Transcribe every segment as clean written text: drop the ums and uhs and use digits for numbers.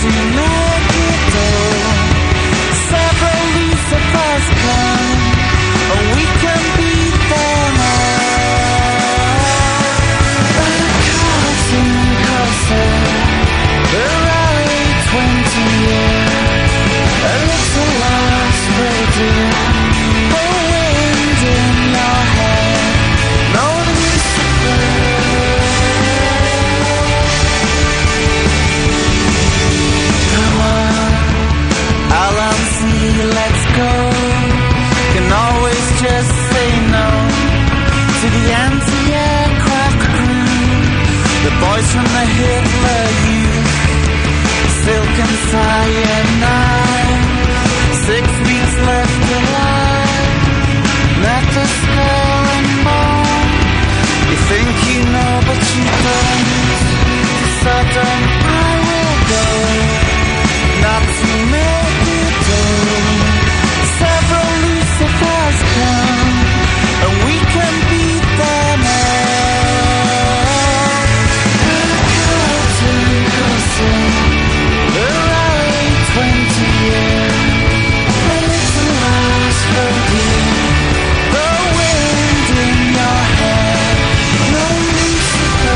to make it go. Several Lucifers come, and we can beat them all. A cartoon concert, a rally 20 years, a little lost radio, the wind in your hair, no Lucifer. Come on, LMC, let's go. Can always just say no to the anti-aircraft crew, the boys from the Hitler Youth, Silk and Cyanide, 6 weeks left alive, not the skull and bone. You think you know, but you don't. To Sodom I will go, not to make it go. Several Lucifers come, and we can beat them all. A cartoon concert, a rally 20 years, a little last rodeo, the wind in your hair, no Lucifer.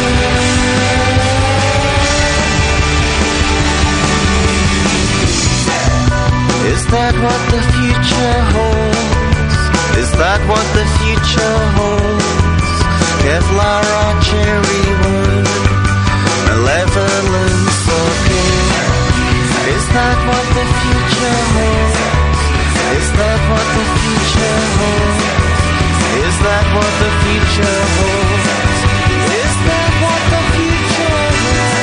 Is that what the future holds? Is that what the future holds? Kevlar or cherry wood, malevolent or good? Is that what the future holds? Is that what the future holds? Is that what the future holds? Is that what the future holds?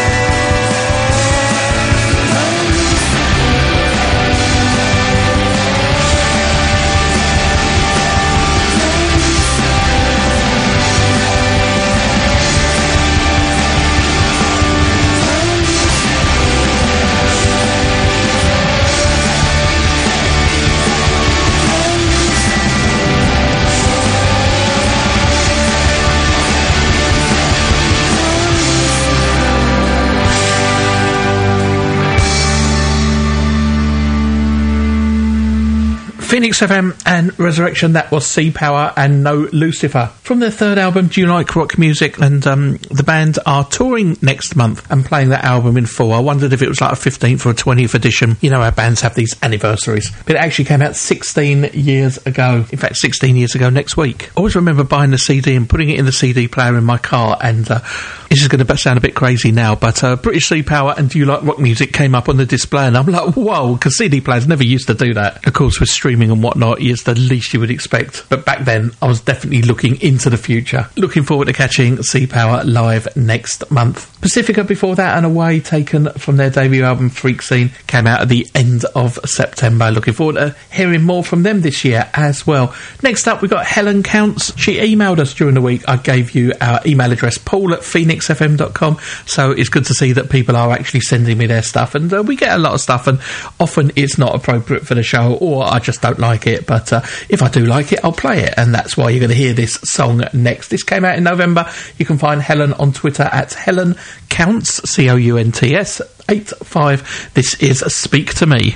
Phoenix FM and Resurrection, that was Sea Power and No Lucifer. From their third album, Do You Like Rock Music? And the band are touring next month and playing that album in full. I wondered if it was like a 15th or a 20th edition. You know how bands have these anniversaries. But it actually came out 16 years ago. In fact, 16 years ago next week. I always remember buying the CD and putting it in the CD player in my car, and this is going to sound a bit crazy now, but British Sea Power and Do You Like Rock Music came up on the display, and I'm like, whoa, because CD players never used to do that. Of course, with streaming and whatnot, it's the least you would expect. But back then, I was definitely looking into the future. Looking forward to catching Sea Power live next month. Pacifica before that, and Away, taken from their debut album Freak Scene, came out at the end of September. Looking forward to hearing more from them this year as well. Next up, we've got Helen Counts. She emailed us during the week. I gave you our email address, paul@phoenixfm.com, so it's good to see that people are actually sending me their stuff, and we get a lot of stuff, and often it's not appropriate for the show, or I just don't like it, but if I do like it, I'll play it, and that's why you're going to hear this song next. This came out in November. You can find Helen on Twitter at Helen Counts, Counts 85. This is Speak to Me.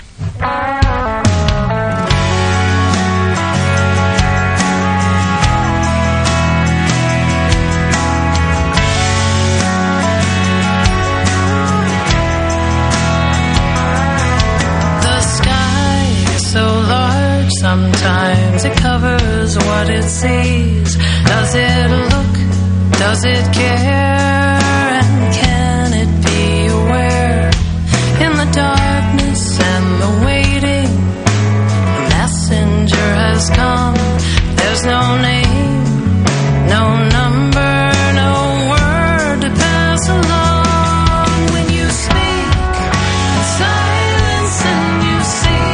Sometimes it covers what it sees. Does it look? Does it care? And can it be aware? In the darkness and the waiting, a messenger has come. There's no name, no number, no word to pass along. When you speak in silence and you see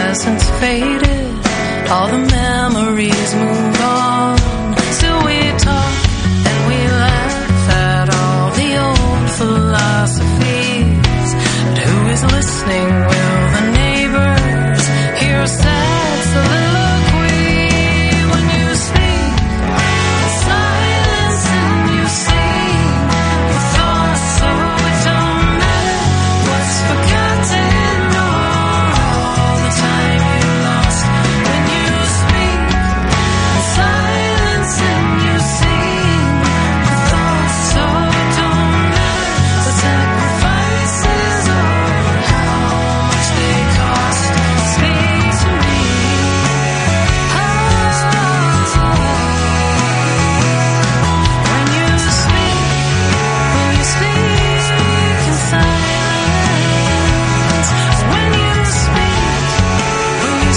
innocence faded, all the memories moved on. Still we talk and we laugh at all the old philosophies. But who is listening? Will the neighbors hear a sad soliloquy when you speak in silence and you sing with thoughts so it don't matter what's forgotten or all the time you lost. When you speak in silence and you sing with thoughts so it don't matter the sacrifices or how much they cost. Speak to me. When you speak in silence. When you speak in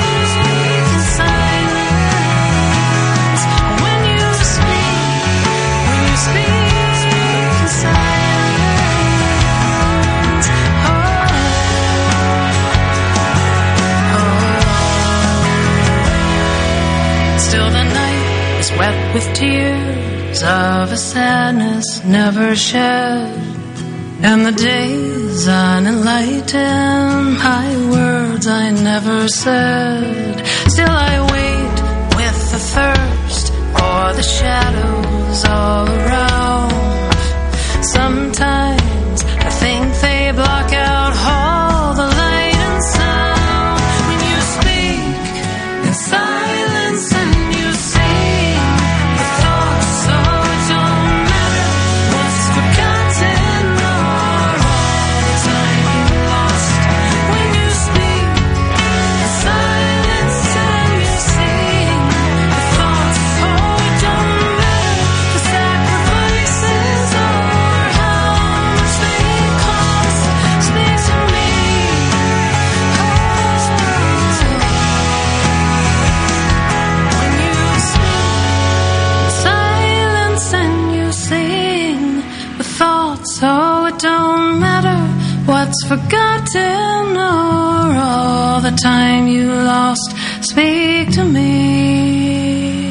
silence. When you speak in silence. Still the night is wet with tears of a sadness never shed, and the days unenlightened by words I never said. Still I wait with the thirst for the shadows all around. Sometimes I think they block out all the light and sound. When you speak in silence and you sing with thoughts so it don't matter what's forgotten or all the time you lost. When you speak in silence and you sing with thoughts so it don't matter the sacrifices or how much they cost. Speak to me. When you speak silence and you sing with thoughts so it don't matter what's forgotten or all the time you lost. Speak to me.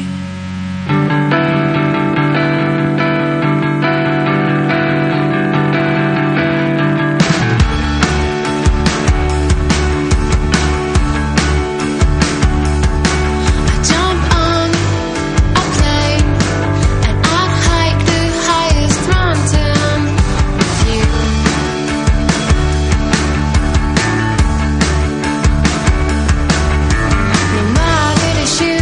Jump on a plane and I'd hike the highest mountain with you. No matter the shoes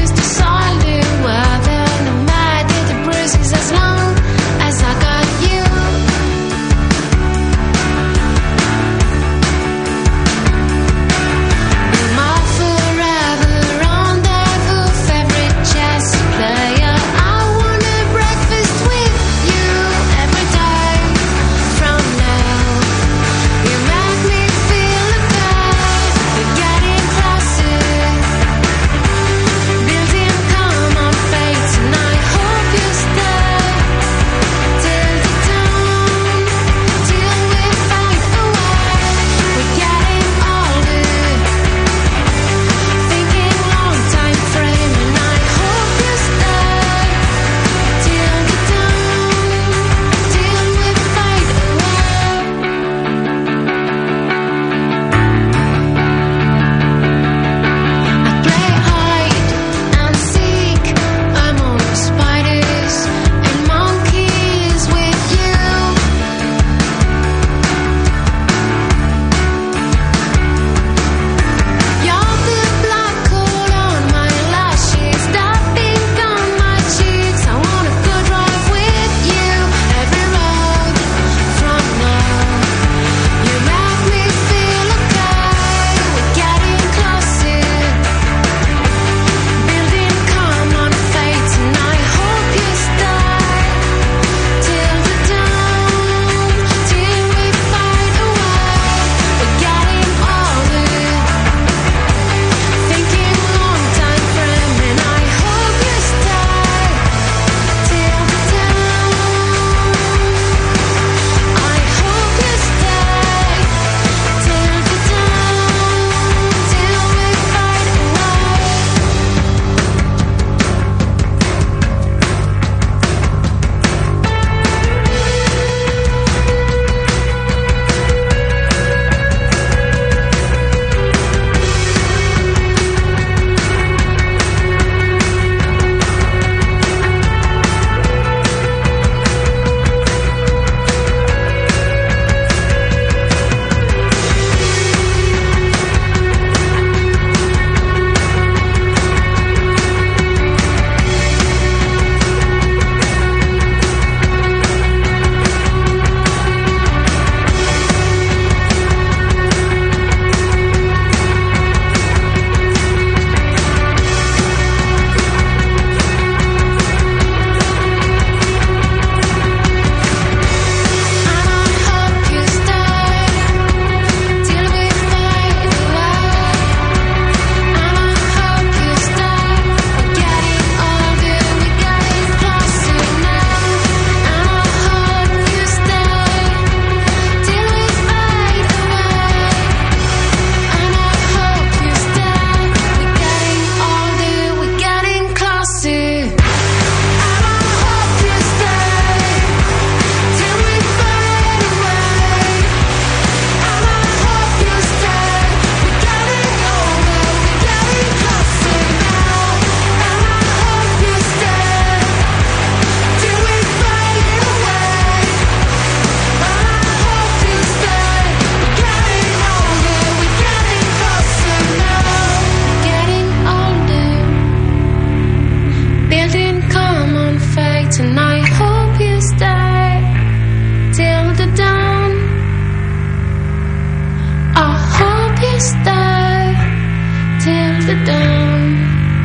further down.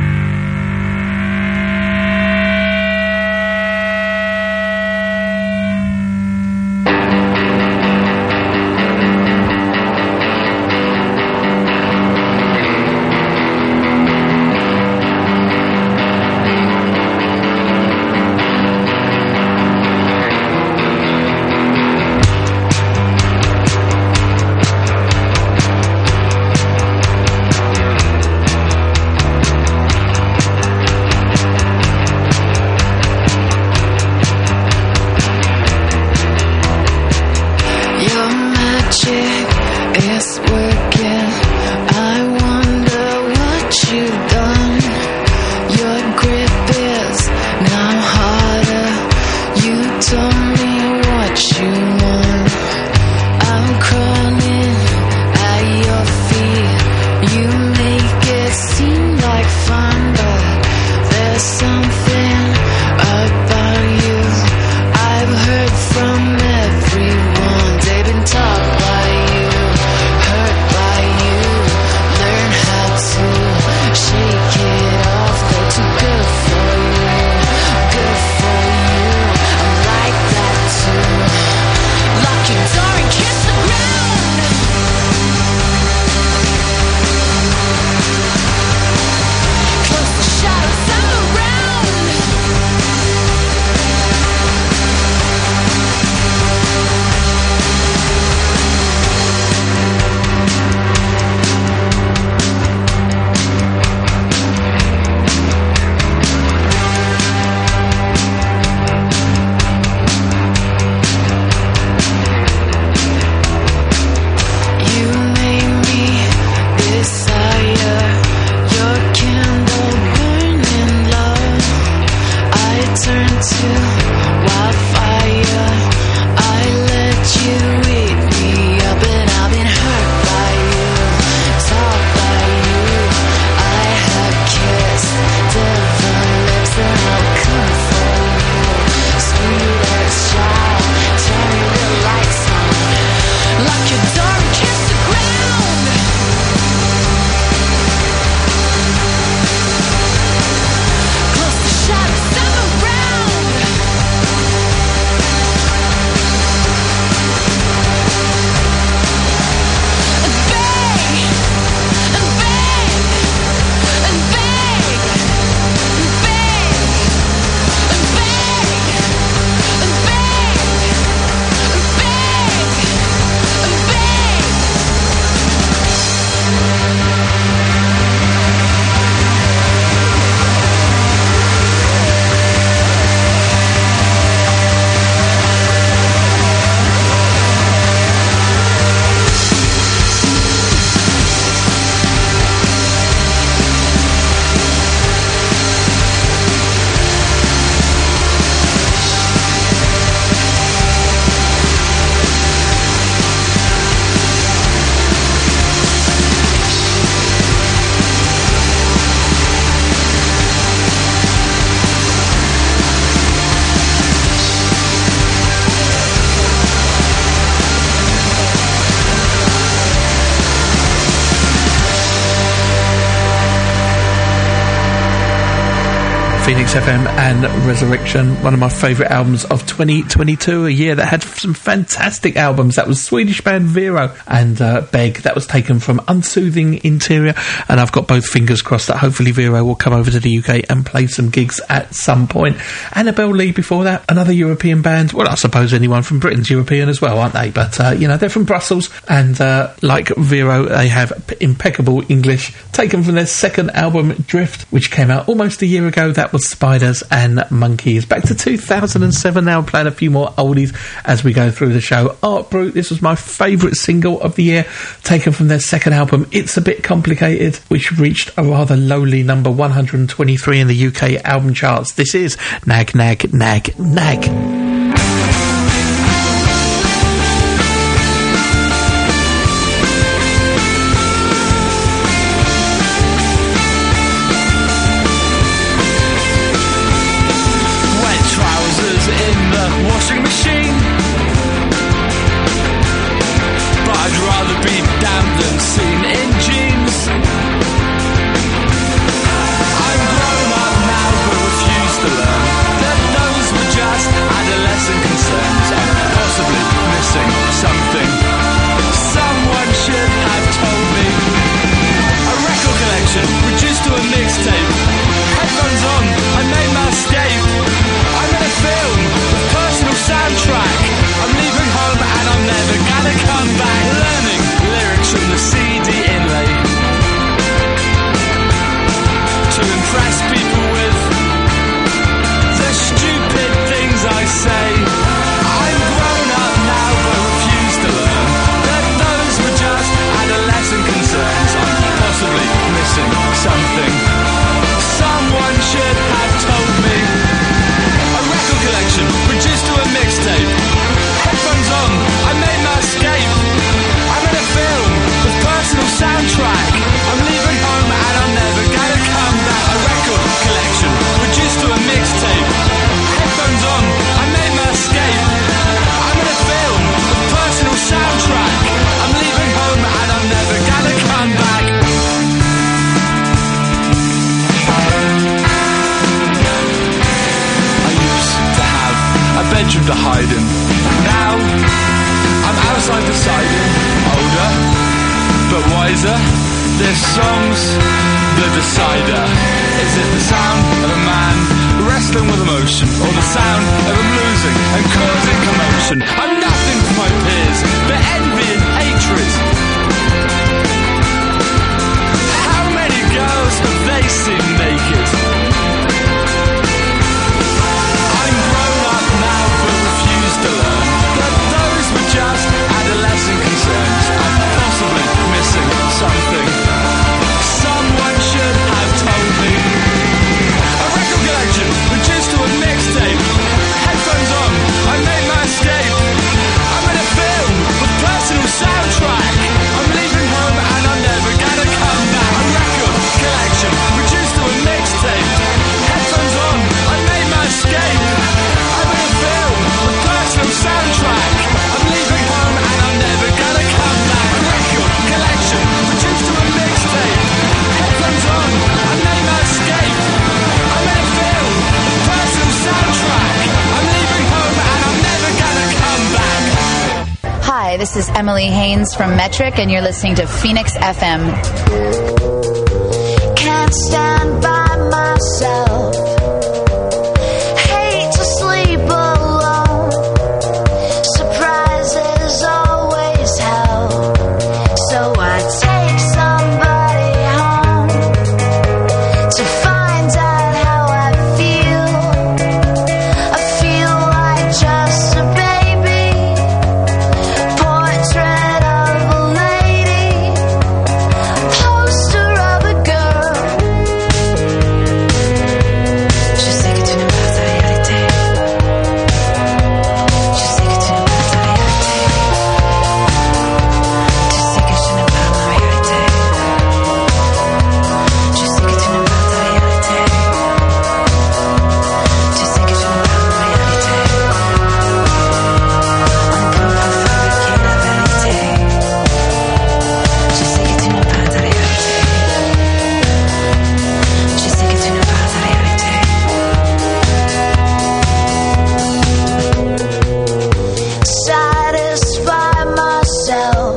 Phoenix FM and Resurrection, one of my favourite albums of 2022, a year that had some fantastic albums. That was Swedish band Vero and Beg. That was taken from Unsoothing Interior, and I've got both fingers crossed that hopefully Vero will come over to the UK and play some gigs at some point. Annabelle Lee before that, another European band. Well, I suppose anyone from Britain's European as well, aren't they? But, they're from Brussels, and like Vero, they have impeccable English, taken from their second album, Drift, which came out almost a year ago. That was Spiders and Monkeys. Back to 2007 now, playing a few more oldies as we go through the show. Art Brut, this was my favourite single of the year, taken from their second album, It's a Bit Complicated, which reached a rather lowly number 123 in the UK album charts. This is Nag Nag Nag Nag. mixtape. Headphones on, I made my escape. I'm in a film with personal soundtrack. I'm leaving home and I'm never gonna come back. Learning lyrics from the CD inlay to impress people with the stupid things I say. I'm grown up now but refuse to learn that those were just adolescent concerns. I'm possibly missing something. Someone should have told me. A record collection reduced to a mixtape. Headphones on, I made my escape. I'm in a film with personal soundtrack. I'm leaving home and I'm never gonna come back. A record collection reduced to a mixtape. Headphones on, I made my escape. I'm in a film with personal soundtrack. I'm leaving home and I'm never gonna come back. I used to have a bedroom to hide in. Now I'm outside deciding. Older but wiser. This song's the decider. Is it the sound of a man wrestling with emotion, or the sound of him losing and causing commotion? I'm nothing to my peers but envy and hatred. How many girls have they seen naked? I'm grown up now but refuse to learn that those were just adolescent concerns. I'm possibly missing something. Someone should have told me. A record collection reduced to a mixtape. Headphones on, I made my escape. I'm in a film with personal soundtrack. I'm leaving home and I'm never gonna come back. A record collection reduced to a mixtape. Headphones on, I made my escape. I'm in a film with personal soundtrack. I'm leaving home and I'm never gonna come back. A record collection reduced to a mixtape. Headphones on, I made my escape. I'm in a film with personal soundtrack. I'm leaving home and I'm never gonna come back. Hi, this is Emily Haynes from Metric, and you're listening to Phoenix FM. Can't stand by myself. Hate to sleep alone. Surprises always help. So I take somebody home to find out how I feel. I feel like just a baby. Portrait of a lady. Poster of a girl. Je sais que tu n'aimes pas la réalité. Je sais que tu n'aimes pas la réalité. Tu sais que je n'aime pas la réalité. Je sais que tu n'aimes pas la réalité. Tu sais que je n'aime pas la réalité. On ne peut pas fabriquer la vérité. Je sais que tu n'aimes pas la réalité. Je sais que tu n'aimes pas la réalité. Satisfy myself.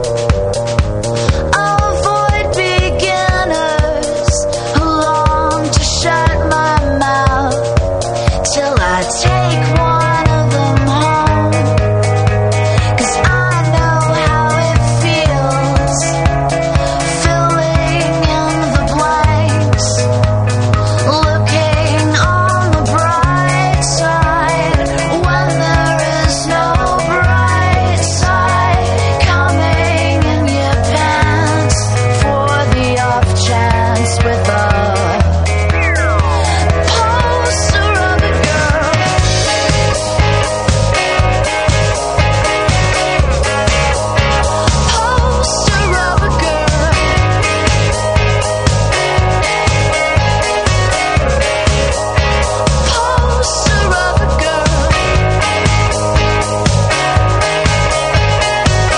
Avoid beginners who long to shut my mouth till I take one of them home. 'Cause I know how it feels, filling in the blanks, looking on the bright side when there is no bright side, coming in your pants for the off chance with a poster of a girl. Poster of a girl. Poster of a girl.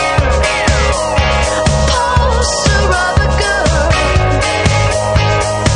Poster of a girl.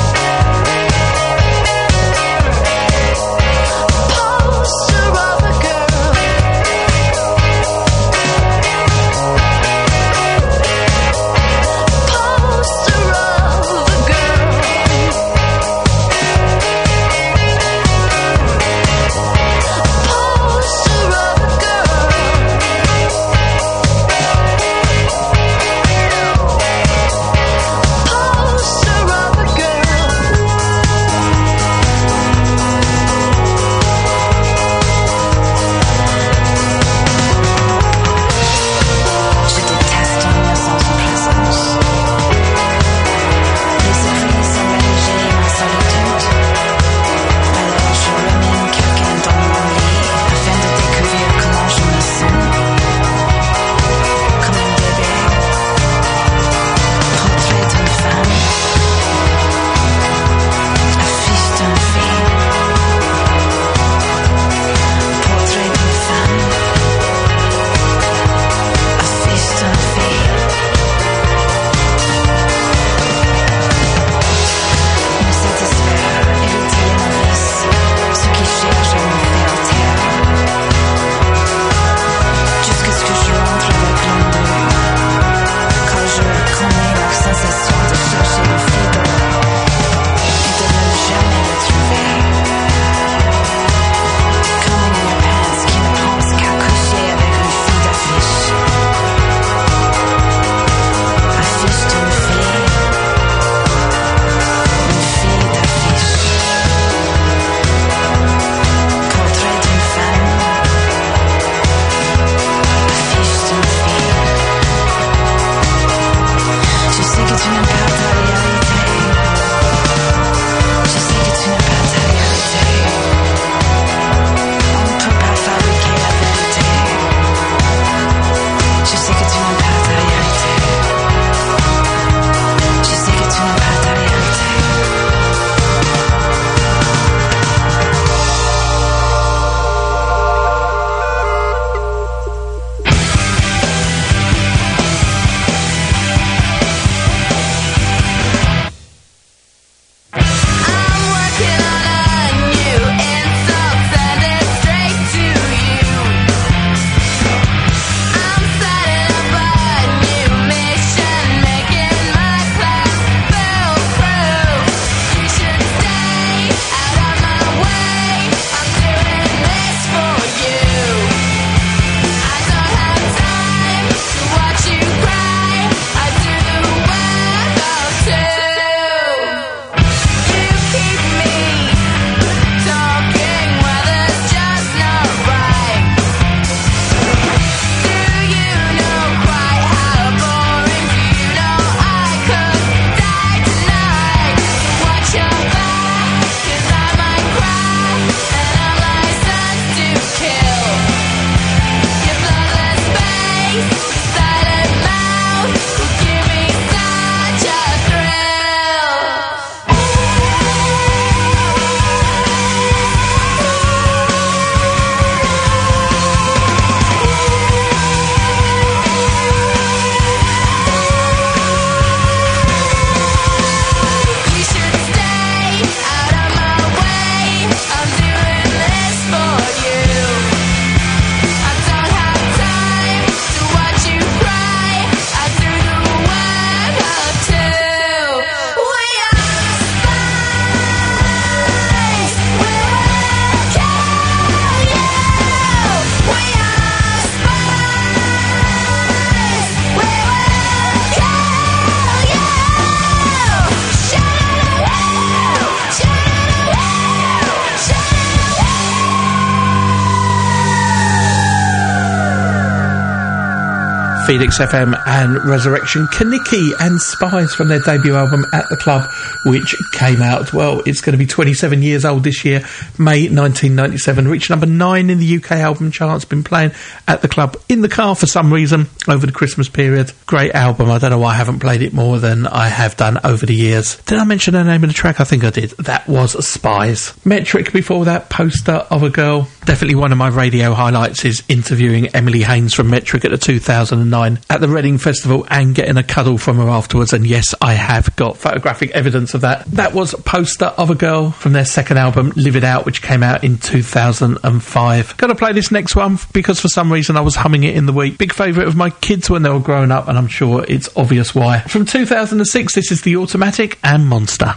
Felix FM and Resurrection. Kaniki and Spies from their debut album At the Club, which came out, well, it's going to be 27 years old this year, May 1997. Reached number 9 in the UK album charts. Been playing At the Club in the car for some reason over the Christmas period. Great album. I don't know why I haven't played it more than I have done over the years. Did I mention the name of the track? I think I did. That was Spies. Metric before that, Poster of a Girl. Definitely one of my radio highlights is interviewing Emily Haynes from Metric at the 2009 at the Reading Festival and getting a cuddle from her afterwards, and yes, I have got photographic evidence of that. That was Poster of a Girl from their second album Live It Out, which came out in 2005. Gotta play this next one because for some reason I was humming it in the week. Big favourite of my kids when they were growing up, and I'm sure it's obvious why. From 2006, this is The Automatic and Monster.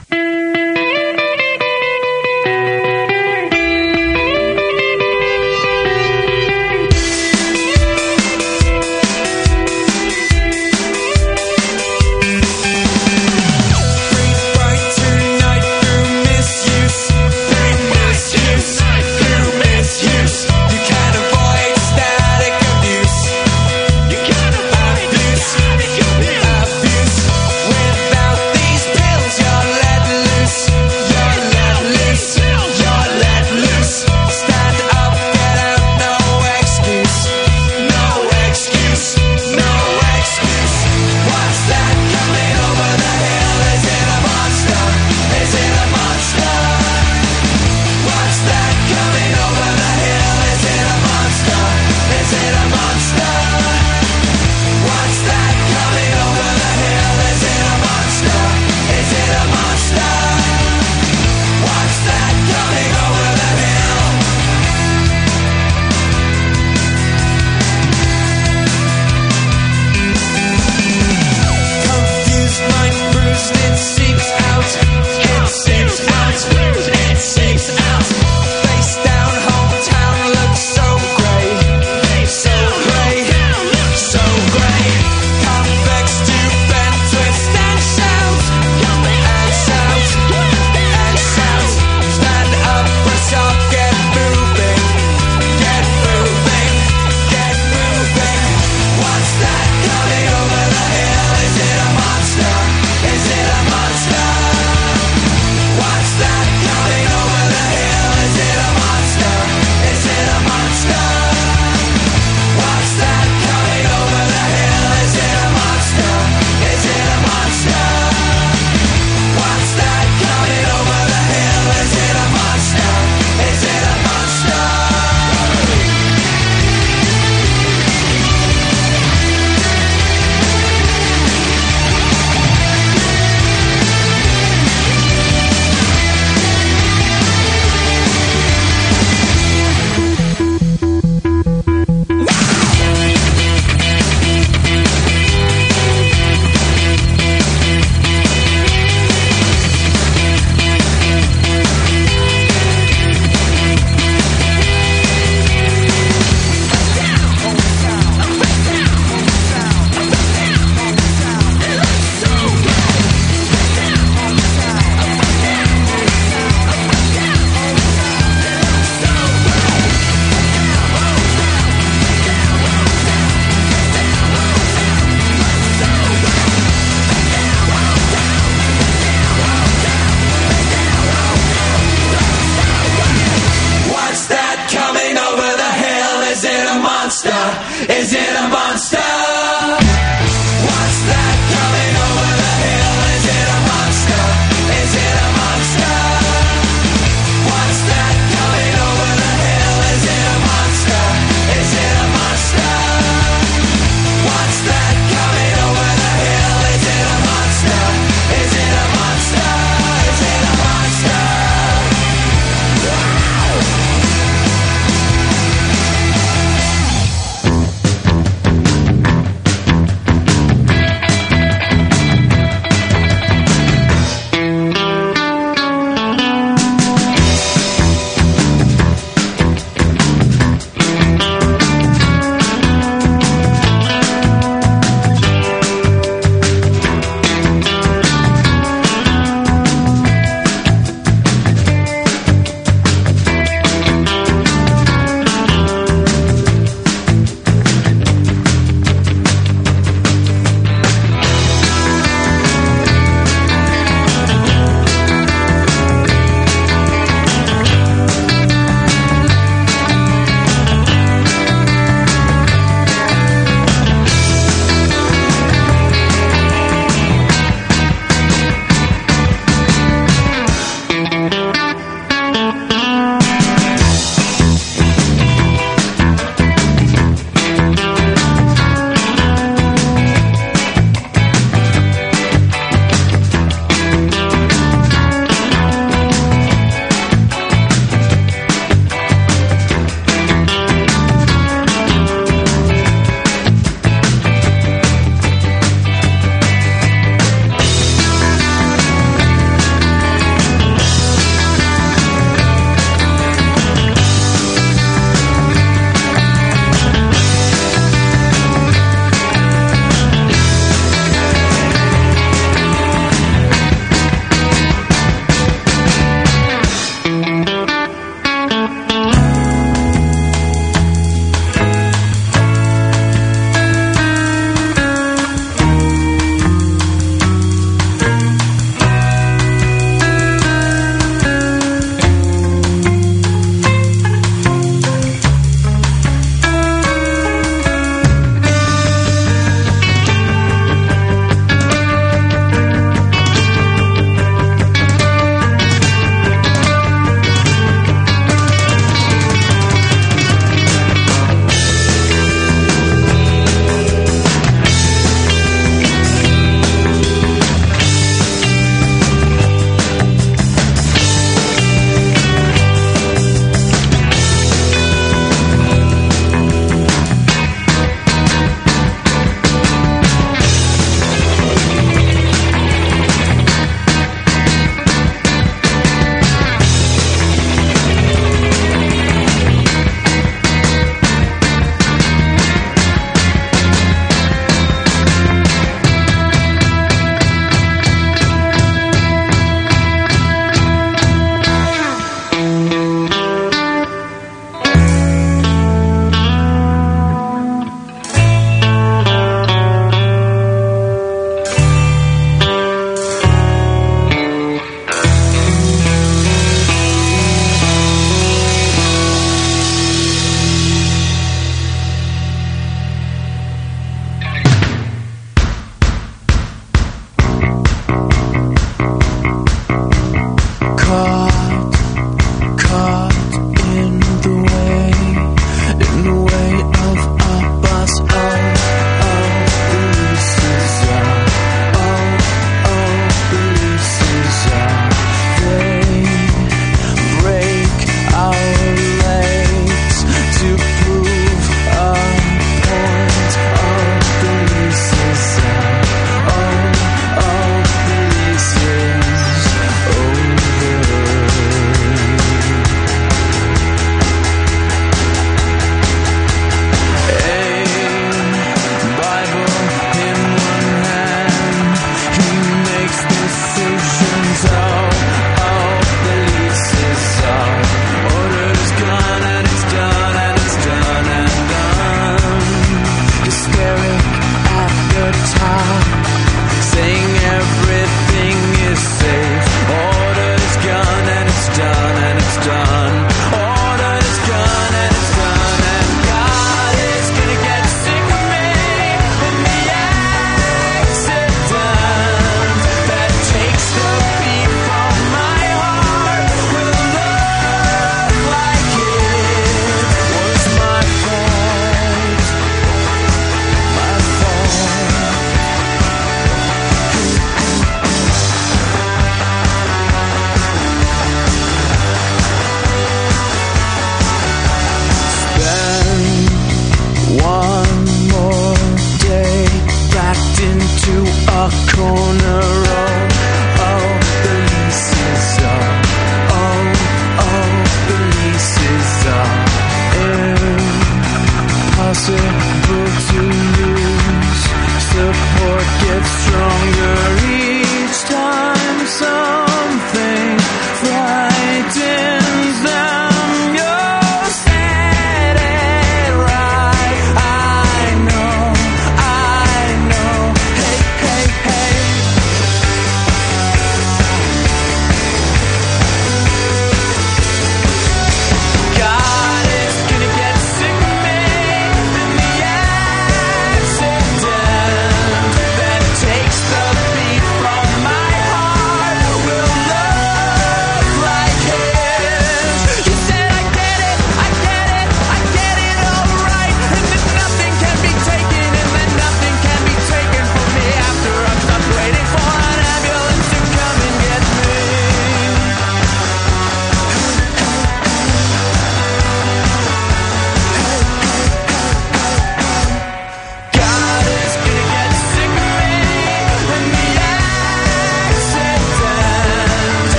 Without these pills, you're let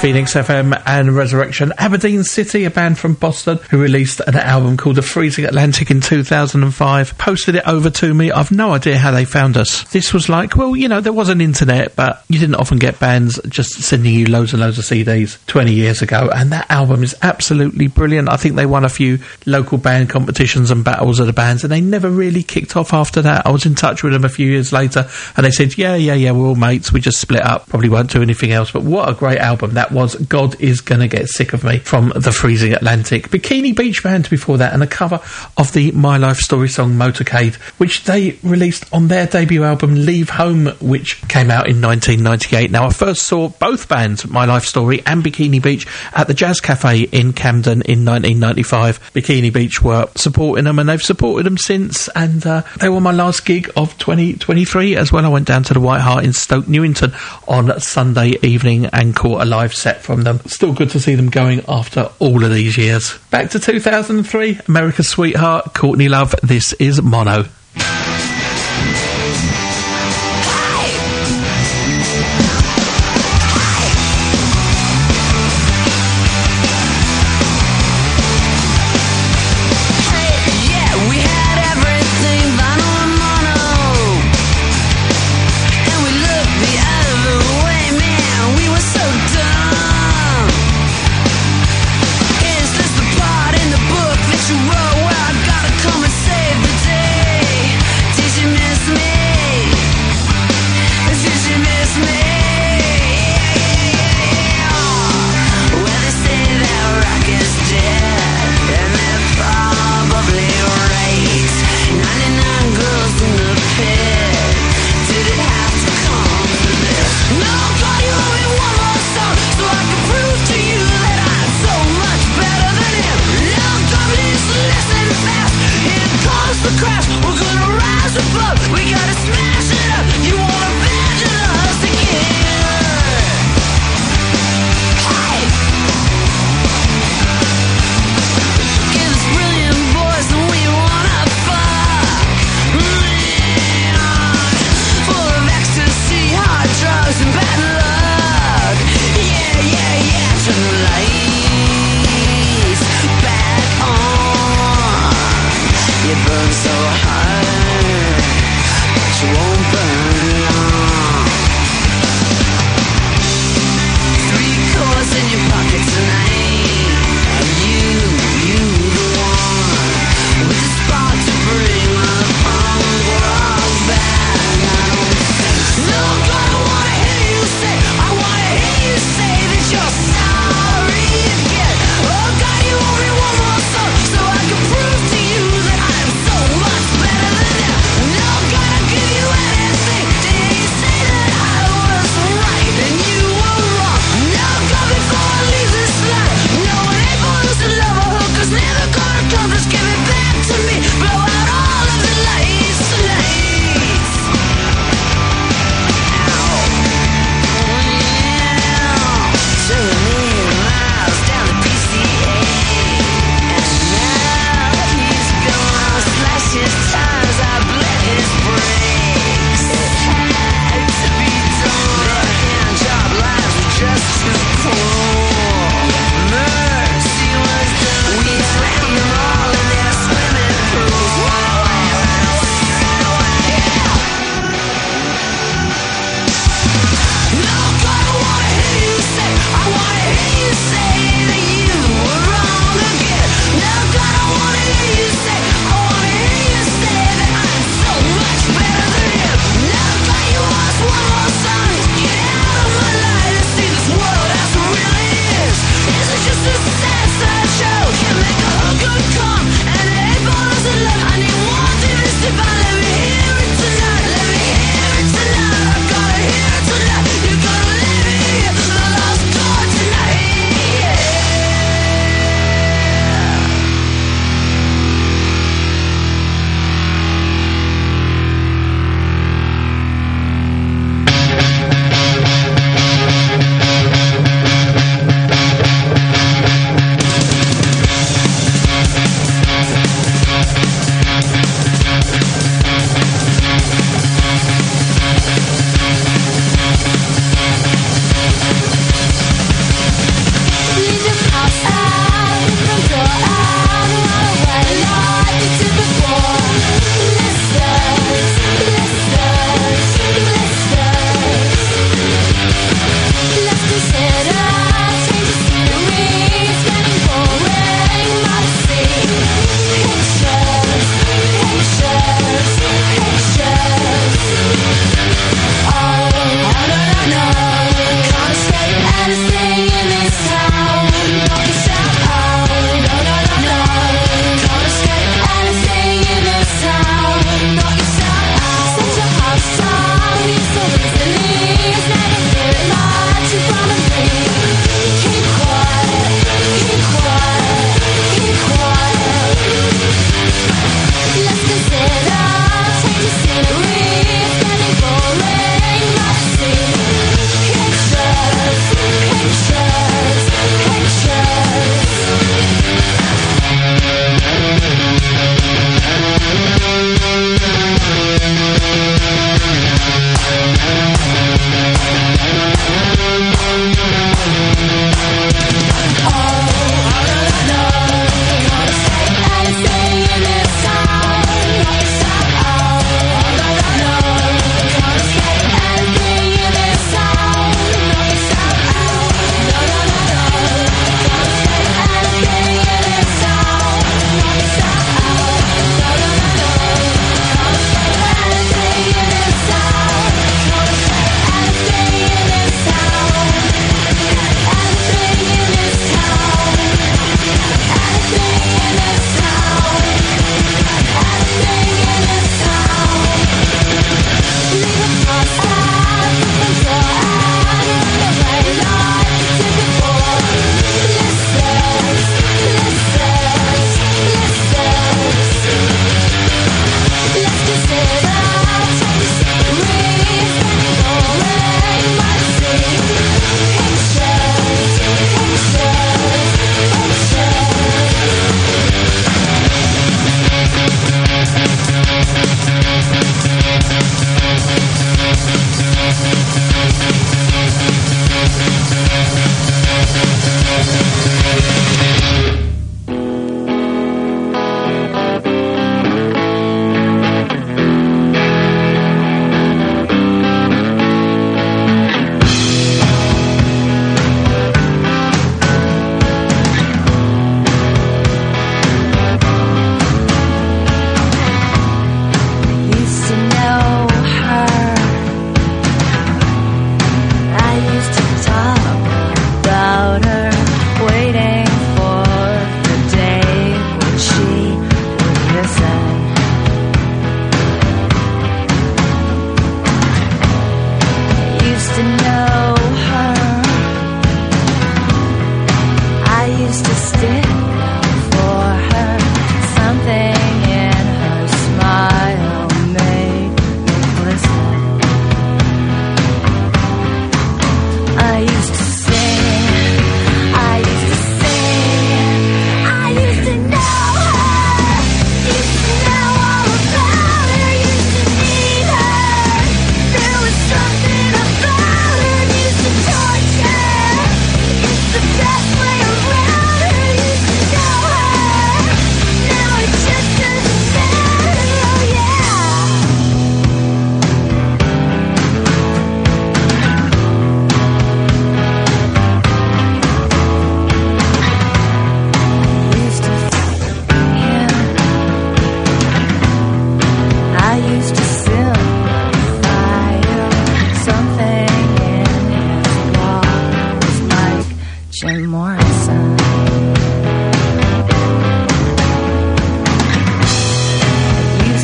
Phoenix FM and Resurrection. Aberdeen City, a band from Boston who released an album called The Freezing Atlantic in 2005, posted it over to me. I've no idea how they found us. This was like, well, you know, there was an internet, but you didn't often get bands just sending you loads and loads of CDs 20 years ago, and that album is absolutely brilliant. I think they won a few local band competitions and battles of the bands, and they never really kicked off after that. I was in touch with them a few years later, and they said, yeah, we're all mates, we just split up, probably won't do anything else. But what a great album that was. God Is Gonna Get Sick of Me from The Freezing Atlantic. Bikini Beach Band before that, and a cover of the My Life Story song Motorcade, which they released on their debut album Leave Home, which came out in 1998. Now, I first saw both bands, My Life Story and Bikini Beach, at the Jazz Cafe in Camden in 1995. Bikini Beach were supporting them, and they've supported them since, and they were my last gig of 2023 as well. I went down to the White Hart in Stoke Newington on Sunday evening and caught a live set from them. Still good to see them going after all of these years. Back to 2003, America's Sweetheart, Courtney Love, this is Mono. Give you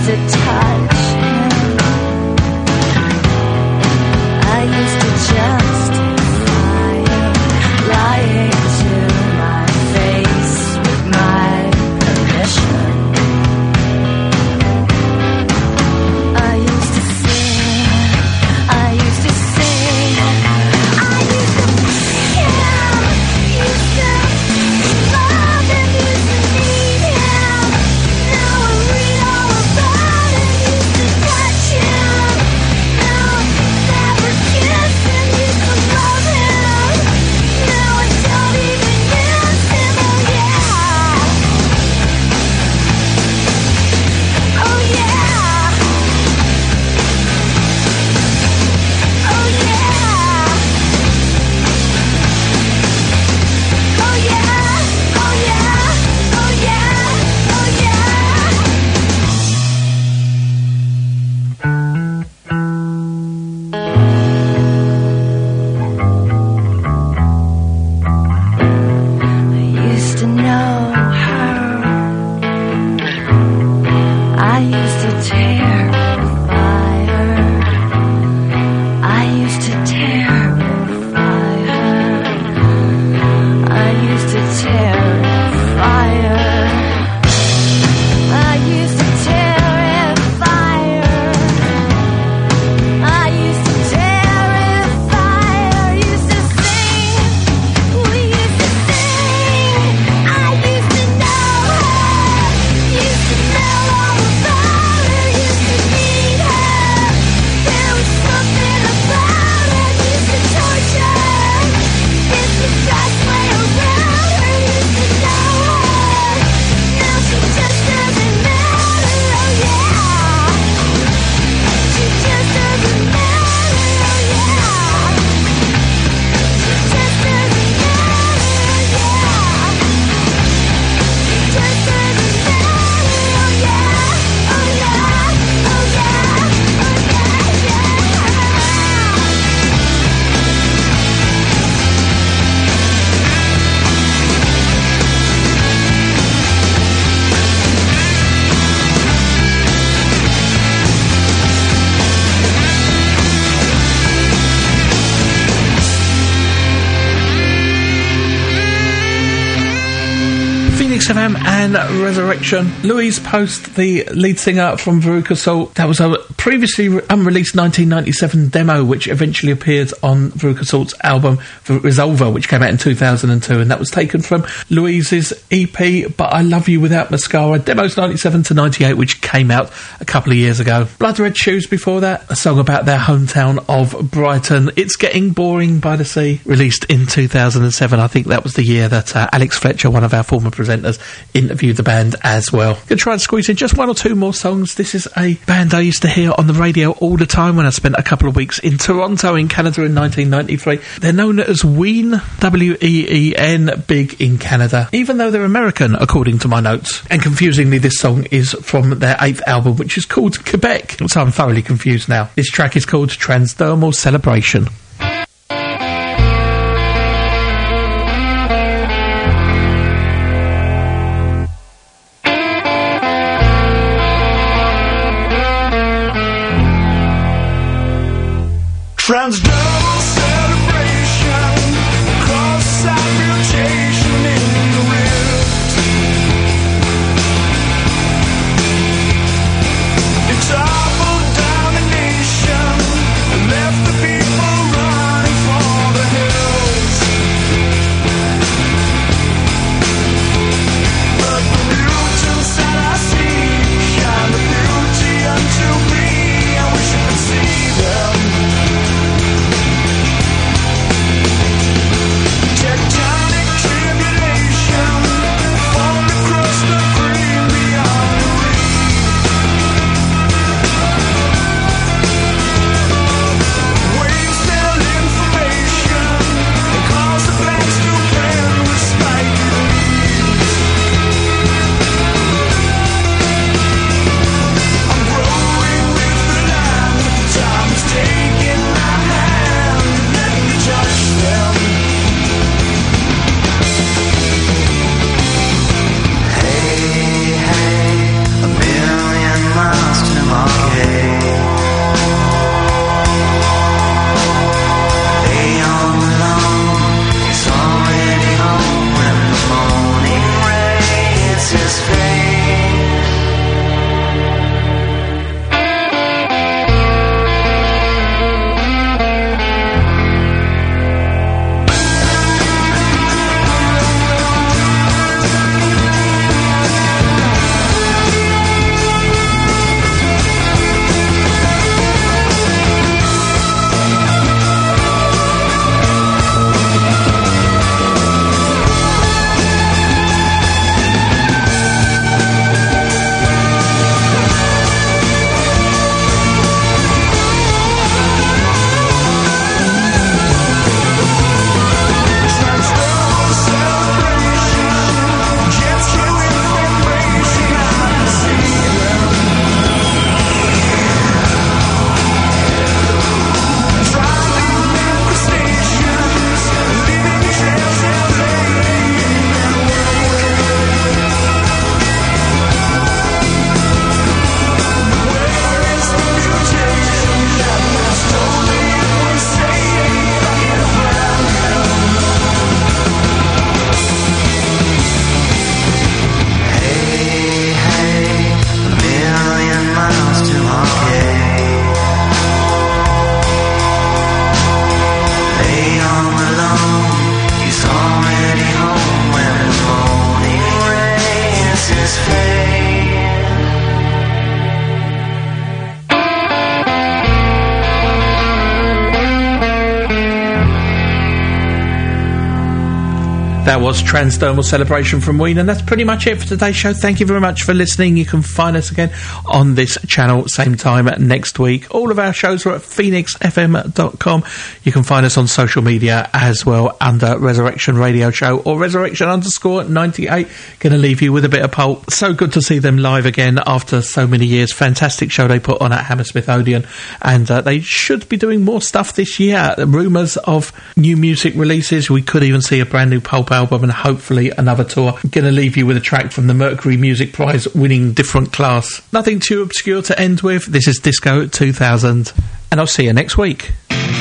to touch him. I used to justify him lying to my face with my permission. I used to sing, I used to sing, I used to miss him, used to love him, used to need him. Now I read all about him, used to touch him. Now I never kiss him, used to love him. Now I don't even miss him, oh yeah. Oh yeah. Oh yeah. Oh yeah. Oh yeah. Oh yeah. Oh yeah. I used to know her. I used to terrify her. I used to terrify her. I used to terrify her. I used to terrify her. I used to terrify her. Used to sing. We used to sing. I used to know her. Used to know all about her. Used to need her. There was something about her. Used to torture. It's the best way around her. Used to know her. Now she just doesn't matter. Oh yeah. She just doesn't matter. Oh yeah. She just doesn't matter. Oh yeah. She just doesn't matter. Oh yeah. Oh yeah. Oh yeah. Phoenix FM and Resurrection. Louise Post, the lead singer from Veruca Salt. That was a previously unreleased 1997 demo, which eventually appeared on Veruca Salt's album Resolver, which came out in 2002, and that was taken from Louise's EP But I Love You Without Mascara, demos 97 to 98, which came out a couple of years ago. Blood Red Shoes before that, a song about their hometown of Brighton. It's Getting Boring by the Sea, released in 2007. I think that was the year that Alex Fletcher, one of our former presenters, interviewed the band as well. Gonna try and squeeze in just one or two more songs. This is a band I used to hear on the radio all the time when I spent a couple of weeks in Toronto in Canada in 1993. They're known as Ween, W-E-E-N, big in Canada, even though they're American, according to my notes. And confusingly, this song is from their 8th album, which is called Quebec, so I'm thoroughly confused now. This track is called Transdermal Celebration. Transdermal celebration, cross-site mutation in the rift. It toppled down the nation and left the people running for the hills. But the mutants that I see shine the beauty unto me. I wish I could see them. arcade. Lay on alone, he's already home when the morning rain hits his face. That was Transdermal Celebration from Ween, and that's pretty much it for today's show. Thank you very much for listening. You can find us again on this channel same time next week. All of our shows are at phoenixfm.com. You can find us on social media as well under Resurrection Radio Show or Resurrection_98. Going to leave you with a bit of pulp. So good to see them live again after so many years. Fantastic show they put on at Hammersmith Odeon, and they should be doing more stuff this year. Rumours of new music releases. We could even see a brand new pulp album and hopefully another tour. I'm going to leave you with a track from the Mercury Music Prize winning Different Class. Nothing too obscure to end with. This is Disco 2000, and I'll see you next week.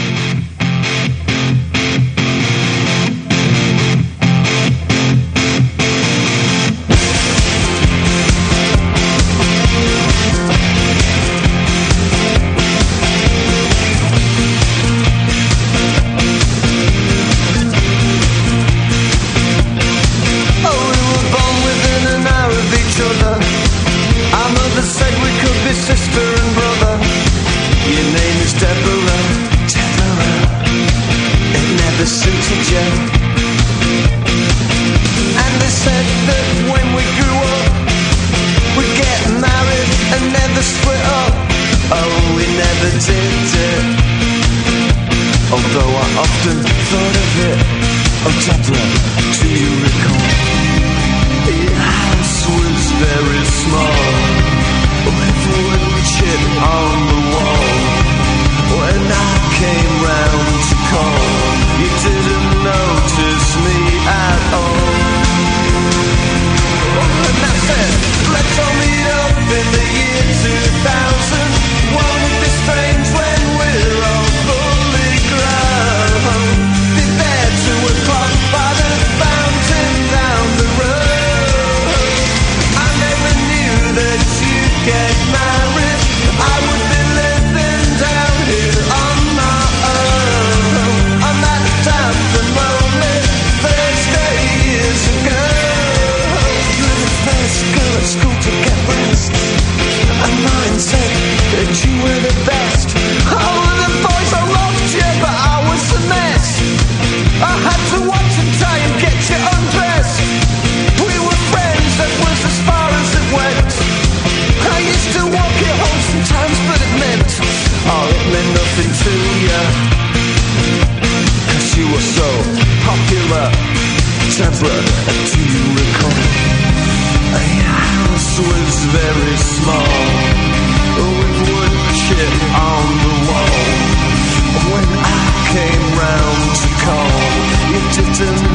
Deborah, do you recall? A house was very small, with wood chip on the wall. When I came round to call, you didn't